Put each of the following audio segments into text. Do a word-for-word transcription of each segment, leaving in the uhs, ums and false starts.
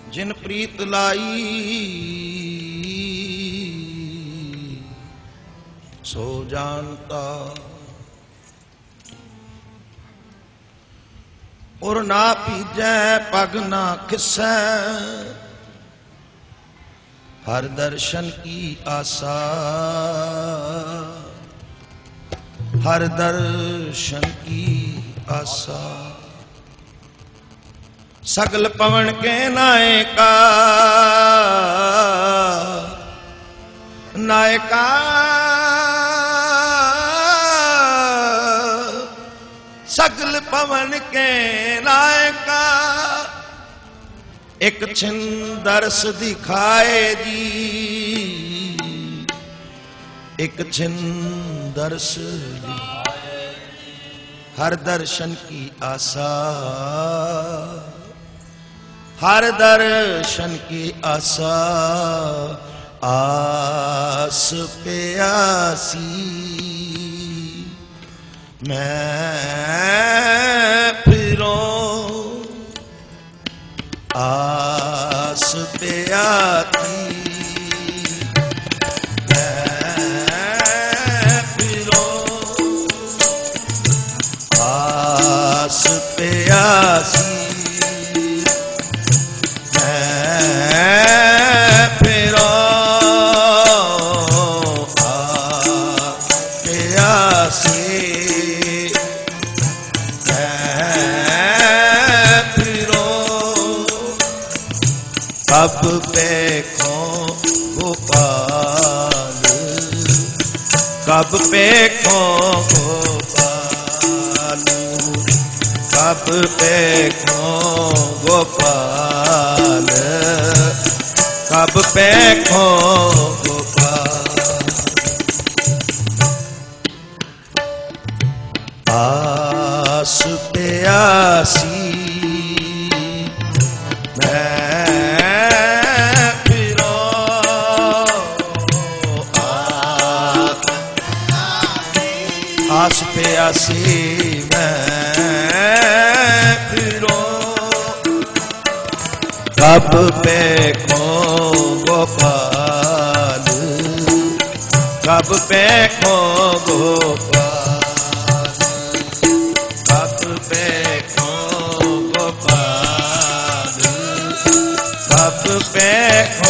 जिन प्रीत लाई सो जानता, और ना पीजै पग ना खिसै, हर दर्शन की आशा, हर दर्शन की आशा। सगल पवन के नायका, नायका सगल पवन के नायका, एक छिन दर्श दिखाए जी, एक छिन दर्श दिखाए, हर दर्शन की आशा, हर दर्शन की आशा। आस प्यासी मैं फिरूं, आस प्यासी मैं फिरूं, आस प्यासी कब देखो गोपाल, कब देखो गोपाल, कब देखो गोपाल, कब देखो गोपाल। आस प्यासी आस प्यासी मैं फिरूं, कब देखो गोपाल, कब देखो गोपाल, कब देखो गोपाल, कब देखो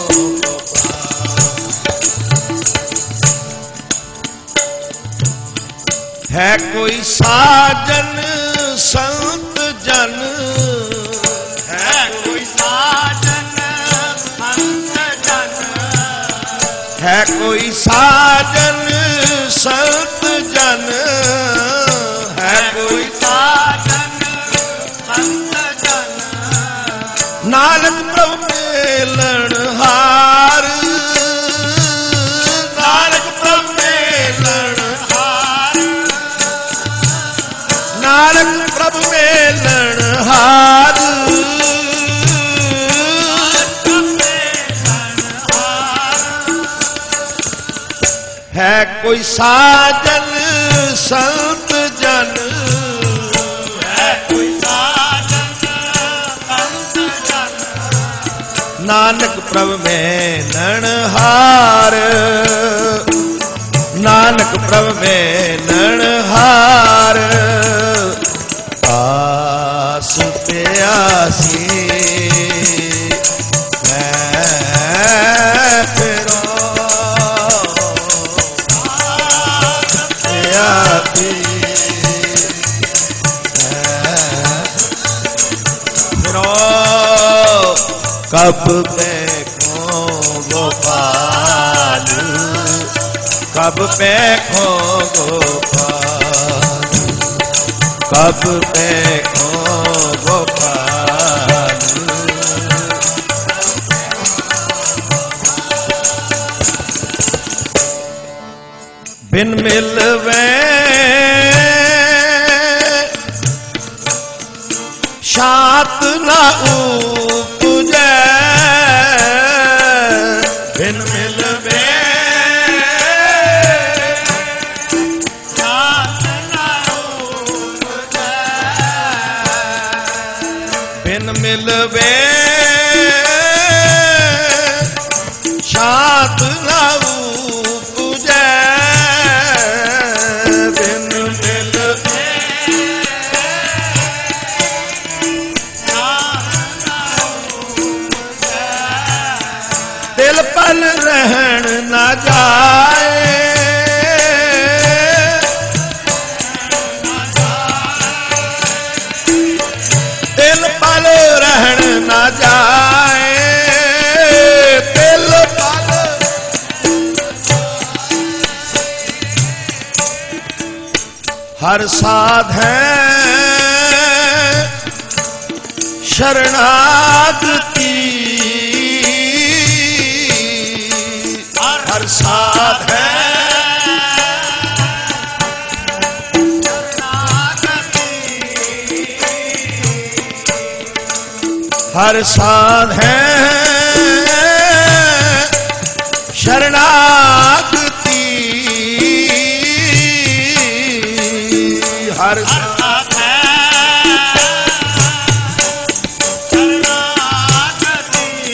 है कोई साजन संत जन, है कोई साजन संत जन, है कोई साजन संत जन, है कोई साजन संत जन। नानक प्रभु मेलन हार, नानक प्रभु मेलन हार, नानक प्रभु मेलन हार, है कोई साजन संत जन, है कोई साजन संत जन। नानक प्रभु मेलन हार, नानक प्रभु मेलन हार। आस प्यासी मैं फिरूं, आस प्यासी मैं फिरूं, कब देखो गोपाल, कब देखो गोपाल, कब देखो गोपाल। बिन मिलवे शांत ना उपजे, बिन मिलवे शांत ना उपजे, बिन मिलवे हर साध है शरणागति, हर साध है हर साध है शरणागति, हर साध है शरणागति।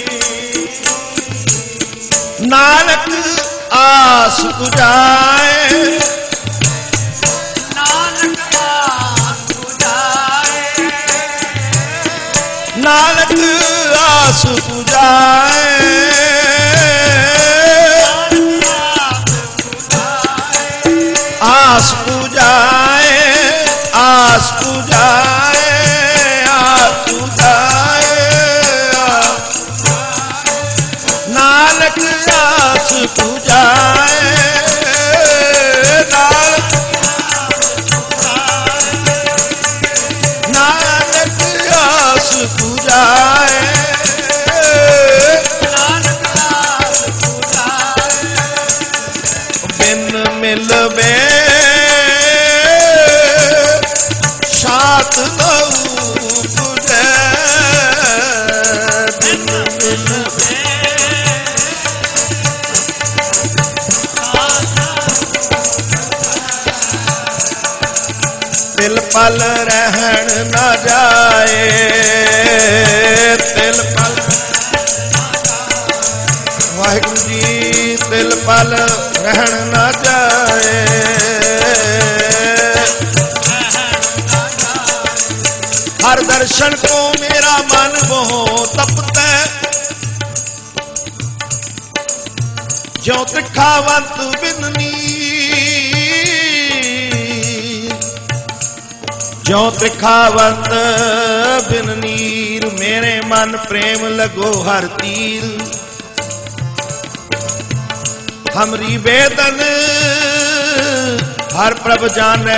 नानक आस पुजाए, नानक आस पुजाए, नानक आस पुजाए, आस पुजाए, आस पुजाए, आस पुजाए, नानक आस पुजाए, नानक आस पुजाए, बिन मिलवे शात नऊ पुजै, बिन मिलवे तिल पल रहन न जाए, तिल पल वाहिगुरु जी तिल पल रहन न जाए, हर दर्शन को मेरा मन मोह तपता, ज्यों त्रिखावंत बिननी, ज्यों त्रिखावंत बिन नीर, मेरे मन प्रेम लगो हर तीर, हमरी वेदन हर प्रभ जाने,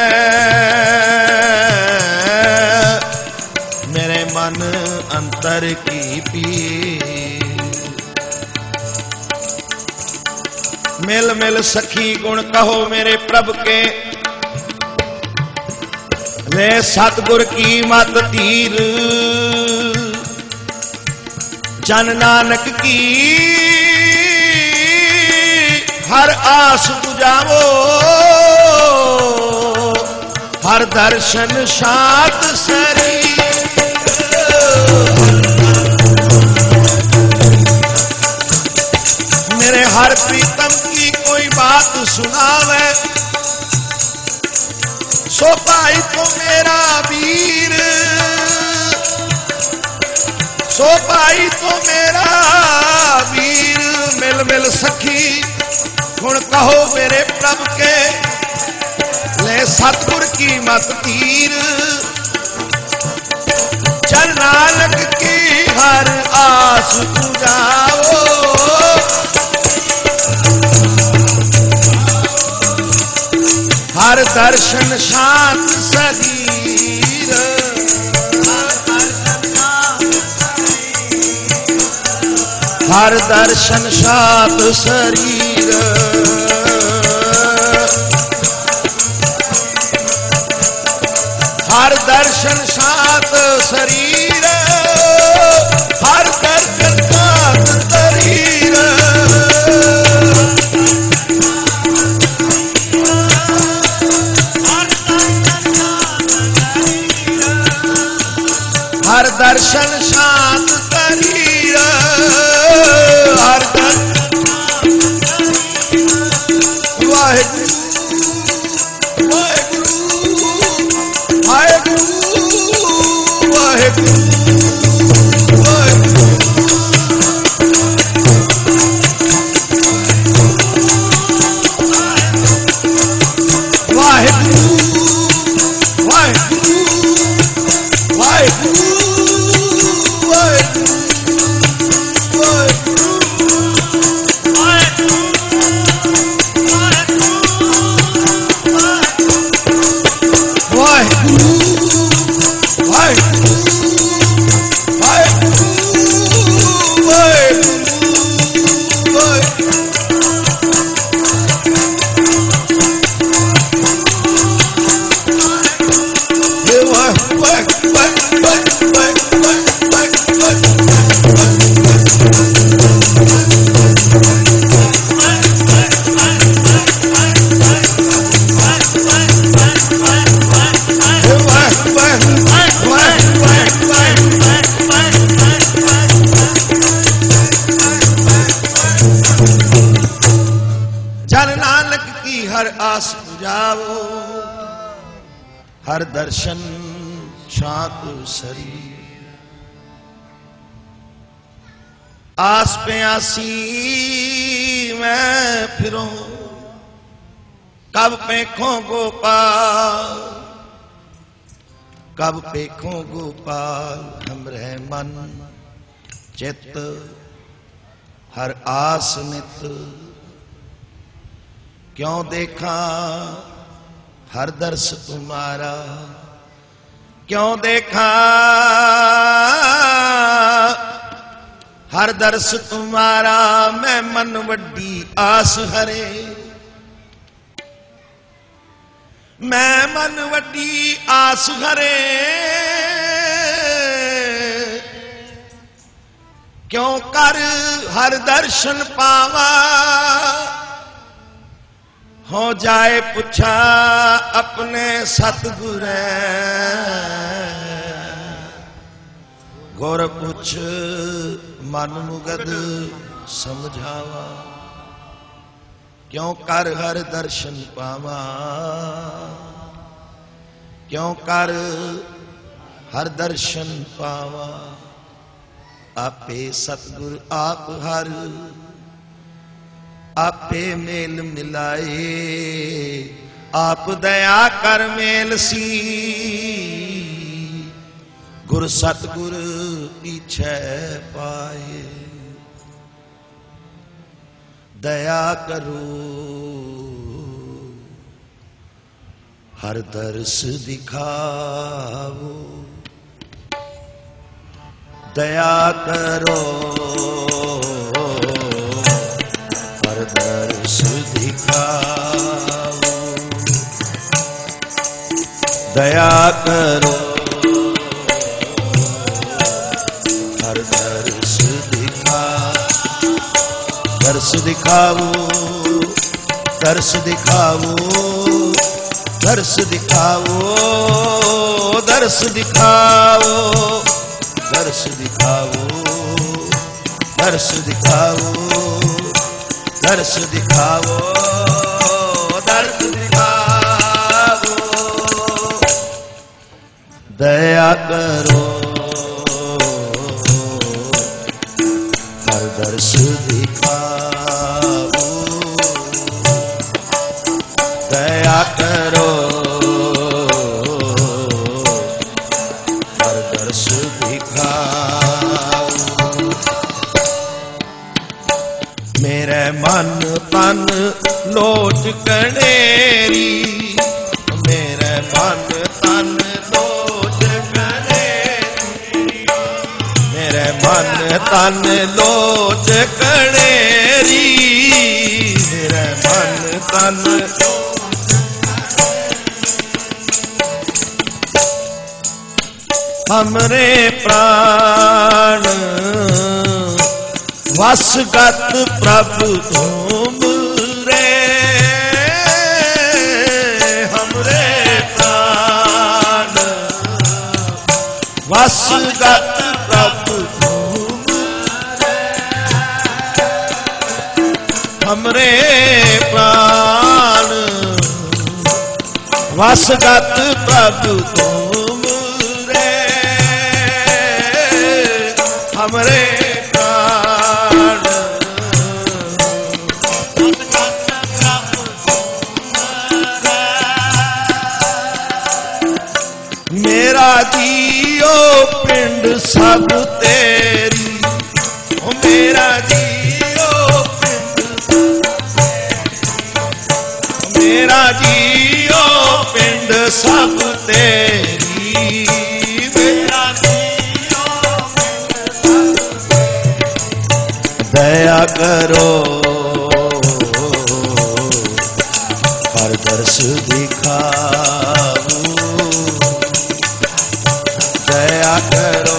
मेरे मन अंतर की पीर। मिल मिल सखी गुण कहो मेरे प्रभ के, वे सतगुर की मत तीर, जन नानक की हर आस बुझावो, हर दर्शन शात शरीर, मेरे हर प्रीतम की कोई बात सुनावे, सो भाई तो मेरा वीर, सो भाई तो मेरा वीर, मिल मिल सखी गुण कहो मेरे प्रभ के, ले सतगुर की मत तीर, चल नानक की हर आस पुजाओ, हर दर्शन शांत शरीर, हर दर्शन शांत शरीर, हर दर्शन शांत शरीर, हर दर्शन शांत शरीर, हर दर्शन शांत शरीर, हर दर्शन वाहिगुरु वाहिगुरु वाहिगुरु वाहिगुरु वाहिगुरु वाहिगुरु वाहिगुरु जन नानक की हर आस बुझावो, हर दर्शन शांत सरी। आस पे आसी मैं फिरूं, कब पेखों गोपाल, कब पेखों गोपाल। हमरे मन चित हर आस नित, क्यों देखा हर दर्श तुम्हारा, क्यों देखा हर दर्श तुम्हारा। मैं मन वड्डी आस हरे, मैं मन वड्डी आस हरे। क्यों कर हर दर्शन पावा, हो जाए पूछा अपने सतगुरे। गुर पुछ मन मुगद समझावा, क्यों कर हर दर्शन पावा, क्यों कर हर दर्शन पावा। आपे सतगुर आप हर, आपे मेल मिलाए। आप दया कर मेल सी, गुर सतगुर पीछे पाए। दया करो हर दर्श दिखाओ, दया करो हर दर्श दिखाओ, दया करो हर दर्श दिखाओ। दर्श दिखाओ, दर्श दिखाओ, दर्श दिखाओ, दर्श दिखाओ, दर्श दिखाओ, दर्श दिखाओ, दर्श दिखाओ, दर्श दिखाओ। दया करो हर दर्श दिखाओ, दया करो हर दर्श दिखाओ। मेरे मन तन लोट कनेरी, मेरे मन तन लोट कनेरी, मेरे मन तन लोट कनेरी, मेरे मन तन हमरे प्राण वसगत प्रभु तुम रे। हमरे प्राण वसगत प्रभु तुम रे। हमरे प्राण वसगत प्रभु तुम रे। हमरे मेरा जियो पिंड सब तेरी, ओ मेरा जियो पिंड, मेरा जियो पिंड सब तेरी, मेरा जियो पिंड सब तेरी। दया करो हर दर्श दिखाओ, दया करो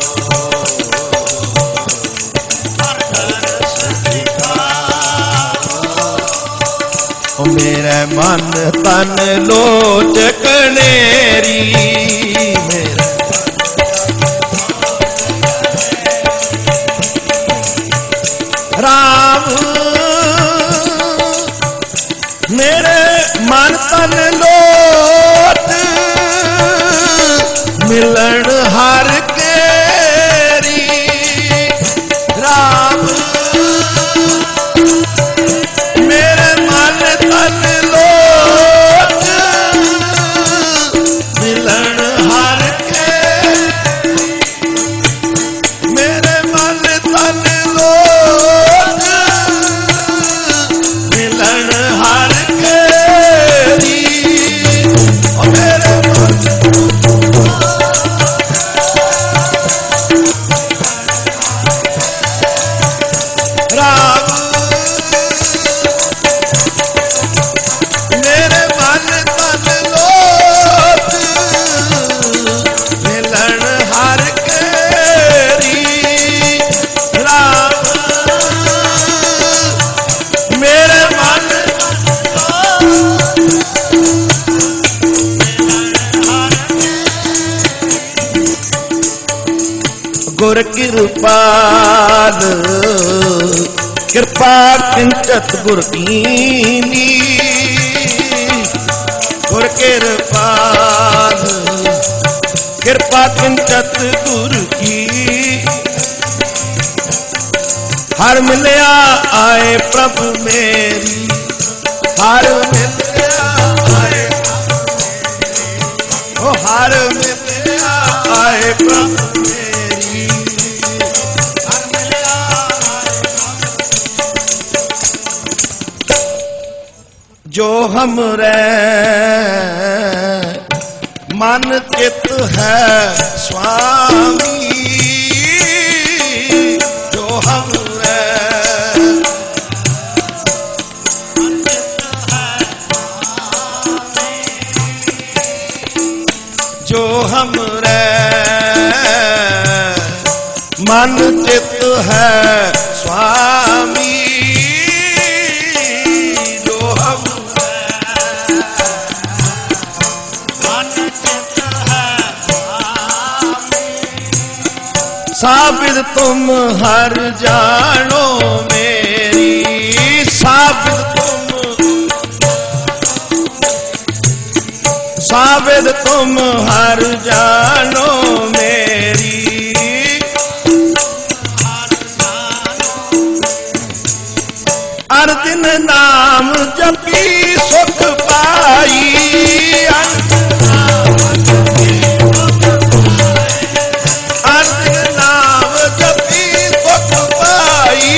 हर दर्श दिखाओ। मेरे मन तन लोट कनेरी, मिलन हर केरी राम मेरे मन तन लोच मिलन हर के मेरे मन तन लोच मिलन हर केरी और मेरे मन राम मेरे मन तन लोच मिलन हर केरी राम मेरे मन गुर कृपाल कृपा किंचत गुर कीनी गुर कृपाल कृपा किंचत गुर की हर मिलया आए प्रभु मेरी हर मिलया आए ओ हर मिलया आए प्रभु मेरी हर मिलया आए जो हमरे मन चित है स्वामी जो हमरे जो हमरे मन चित है स्वामी जो हमरे मन चित है स्वामी साबित तुम हर जानो मेरी साबित तुम साबित तुम हर जानो मेरी हर दिन नाम जपी सुख पाई हर दिन नाम जपी सुख पाई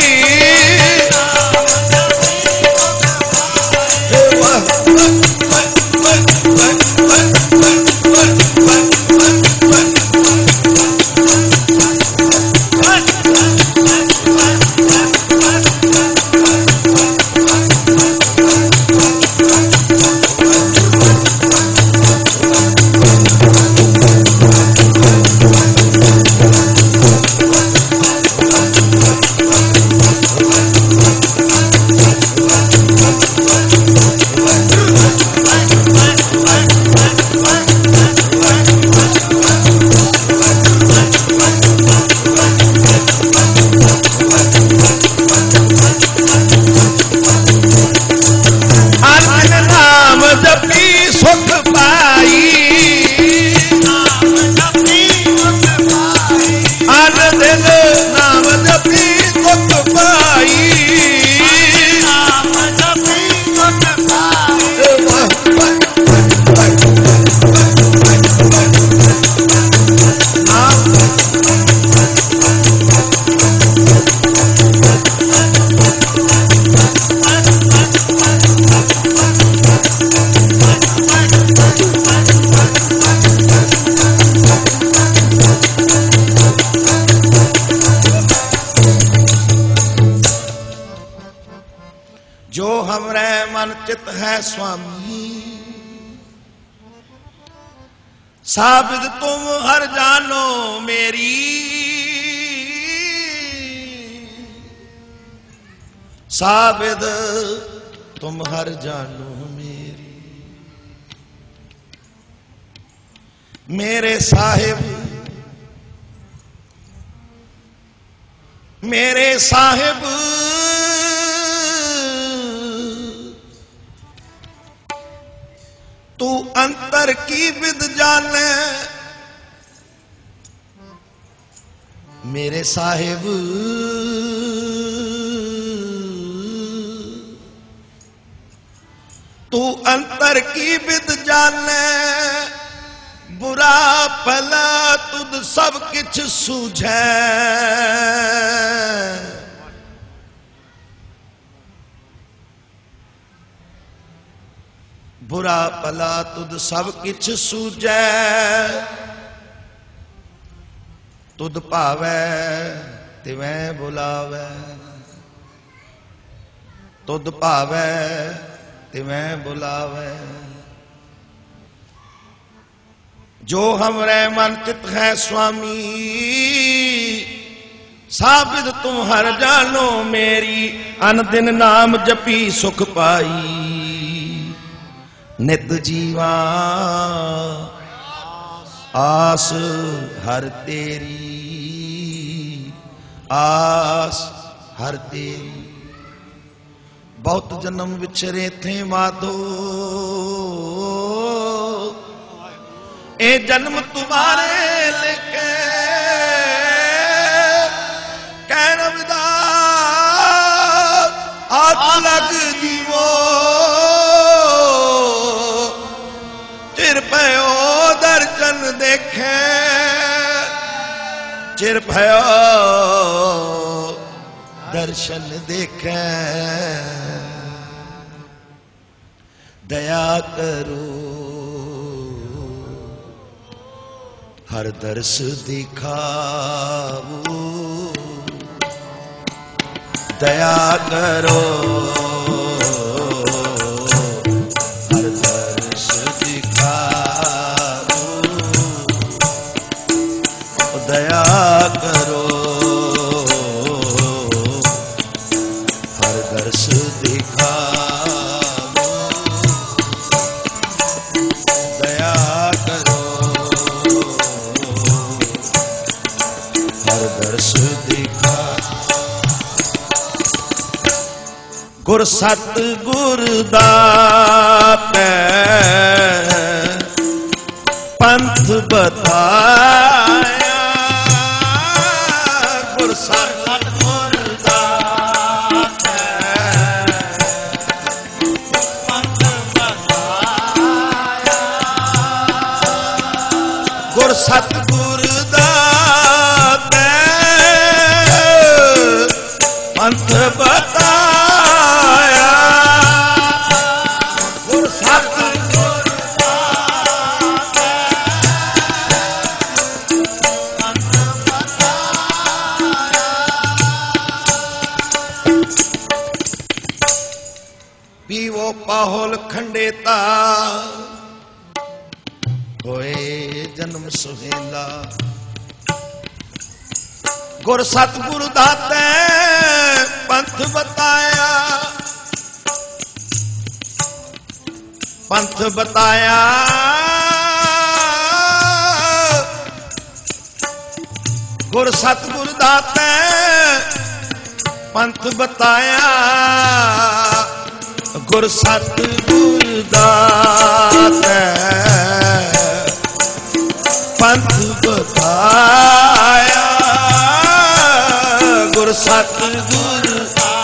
जो हमरे मन चित है स्वामी साबित तुम हर जानो मेरी साबित तुम हर जानो मेरी मेरे साहिब मेरे साहिब तू अंतर की विद जाने मेरे साहिब तू अंतर की बिद जाने, बुरा भला तुद सब किछ सूझे। बुरा भला तुद सब किछ सूझे, तुद भावे तिवें बुलावे। तुद भावे तिवें बुलावे। जो हमरे मन चित है स्वामी, साबित तुम हर जानो मेरी। अन दिन नाम जपी सुख पाई, नित जीवा आस हर तेरी। आस हर तेरी। बहुत जन्म विछरे थे माधो, ए जन्म तुम्हारे लेके। कहना विदा आग लग जीवो, चिर भयो दर्शन देखे। चिर भयो दर्शन देखे। दया करो हर दर्श दिखाओ। दया करो हर दर्श दिखाओ। दया करो हर दर्श दिखाओ। गुर सत गुर दाते पंथ बताया। गुर सत गुर दाते पंथ बताया। गुर सत गुर दाते पंथ बताया। पीवो पाहुल खंडेता, होए जन्म सुहेला। गुर सतगुरु दाते पंथ बताया। पंथ बताया। गुर सतगुरु दाते पंथ बताया। गुर सतगुरु दाते पंथ बताया। गुर सतगुरु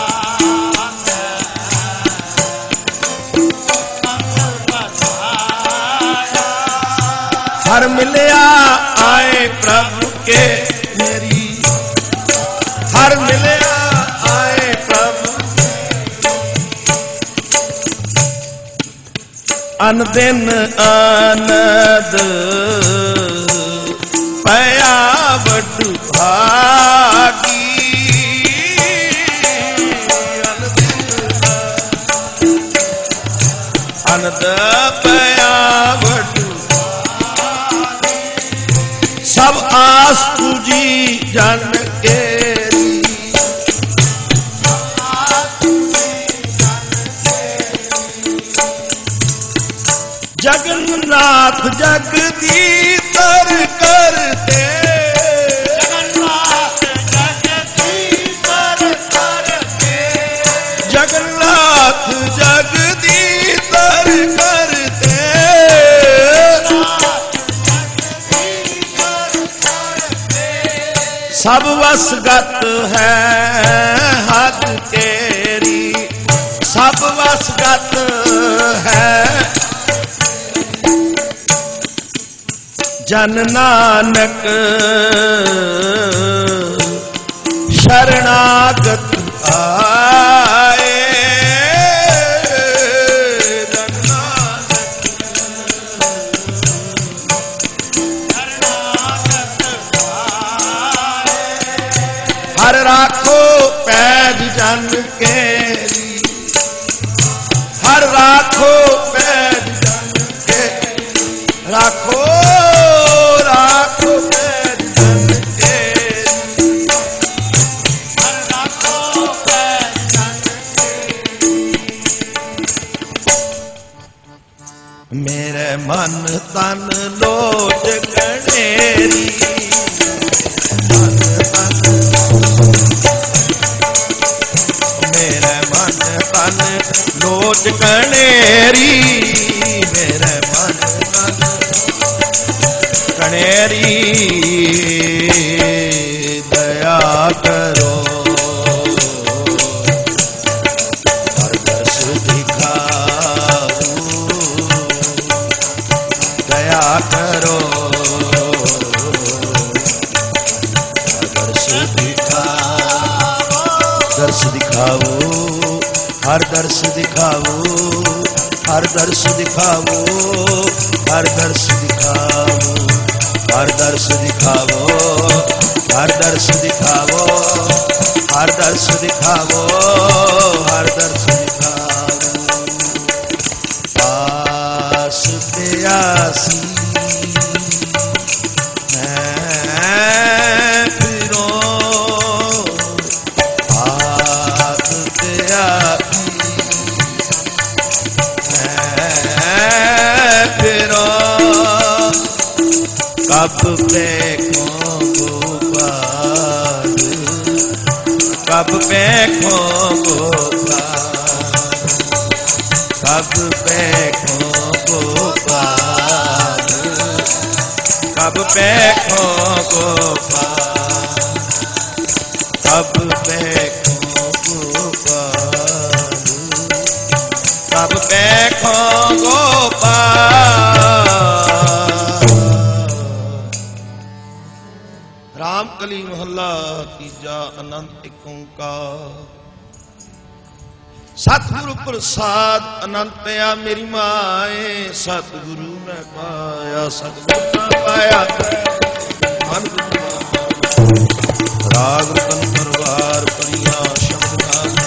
हर मिलया आए प्रभु के मेरी। हर मिलया आए प्रभु अन दिन आनंद पया बड़ भागी। आनंद पया बड़ सब आस तुझी जन केरी। जगन्नाथ जगदीतर करते। जगन्नाथ जगदीतर करते। जगन्नाथ जगदीतर करते। सब वसगत है हद तेरी, सब वसगत है जन नानक शरणागत आए। जन नानक शरणागत आए। हर राखो पैज जन केरी, हर राखो पैज जन के, राखो राखो पैज जन केरी, हर राखो पैज जन केरी। मेरे मन तन लोट गणेरी, मन तन मेरे मन तन लोट गणेरी, मेरे मन तन गणेरी। दया करो हर दर्श दिखाओ, दया करो हर दर्श दिखाओ, दर्श दिखाओ हर दर्श दिखाओ, हर दर्श दिखाओ, हर दर्श दिखाओ, हर दर्श दिखाओ, हर दर्श दिखाओ, हर दर्श दिखाओ, हर दर्श दिखाओ। आस प्यासी मैं फिरूं, आस प्यासी मैं फिरूं, कब देखूं गोपाल, कब देखूं गोपाल, कब देखूं गोपाल, कब देखूं गोपाल, कब देखूं गोपाल, कब देखूं गोपाल। रामकली मोहल्ला तीजा अनंत एक ओंकार। सतगुरु प्रसाद अनंत आ मेरी माए, सतगुरु ने पाया सतगुरु ने पाया मन राग रतन परवार परिया शब्द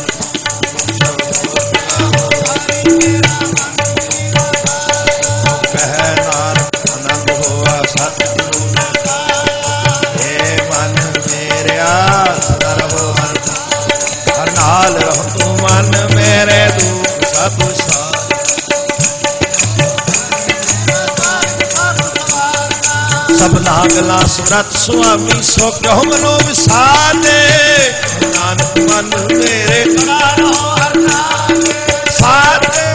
कह नानक आनंद होआ सतगुरु ने, हे मन मेरा सदा रहो हर हर नाल रहो तू मन मेरे दुख सब सार। सबना गला सुरत स्वामी सो कहो मनो विसारे, नानक मन मेरे सदा रहो हर नाल सारे।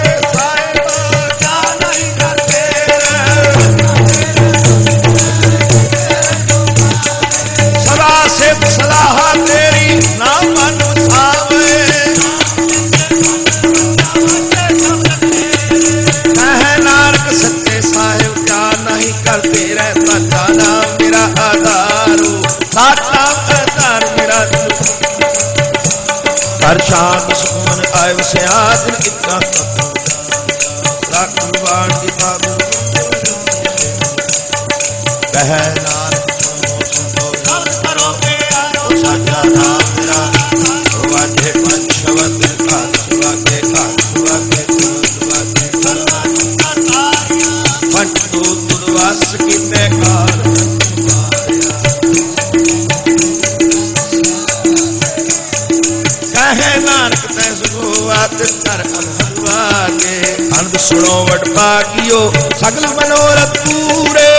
सदा से सलाह तेरी ना मन सावे, कह नानक सच्चे साहिब क्या नहीं करते रहता जाना मेरा आधारो, साटा आधार मेरा हर शाम सुमन आय से आदर इतना राखवान की बाबू कह नानक करो साचा नाम मेरा वाजे पंचवत खासवा के खासवा के खासवा के पंचो तुलवास की मैं कार कहे नानक तैस गोवात कर अनहदवा के अनंद सुनो वट पागियो सगल मनोरथ पूरे।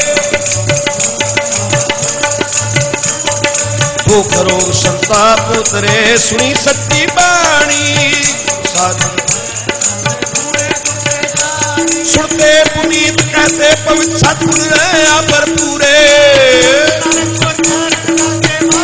भूख रोग संताप उतरे सुनी सच्ची बाणी, सुनते पुनीत कहते पवित्र सतगुरु अपर पूरे।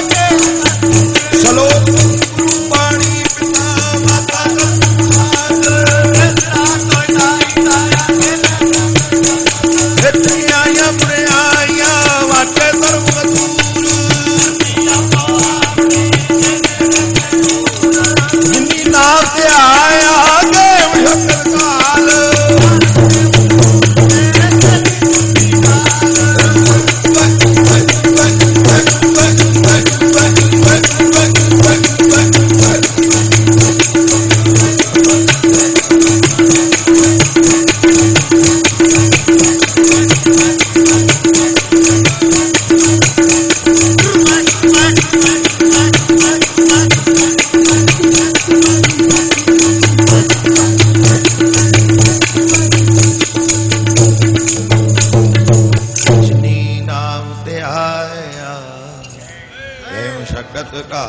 ਤਖਤ ਕਾ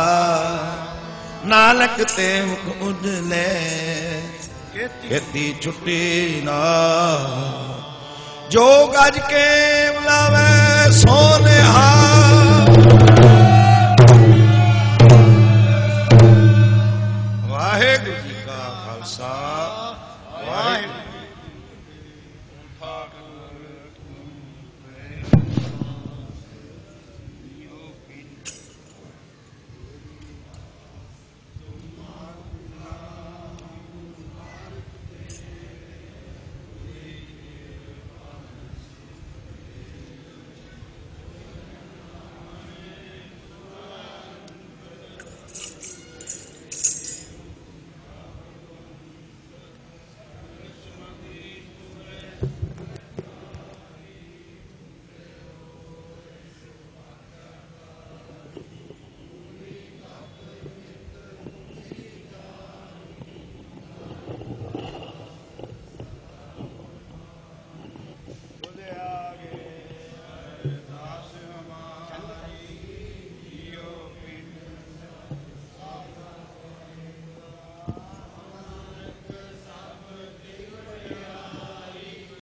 ਨਾਨਕ ਤੇ ਮੁਖ ਉਜਲੇ खेती छुट्टी ना जो गज के बुलावे सो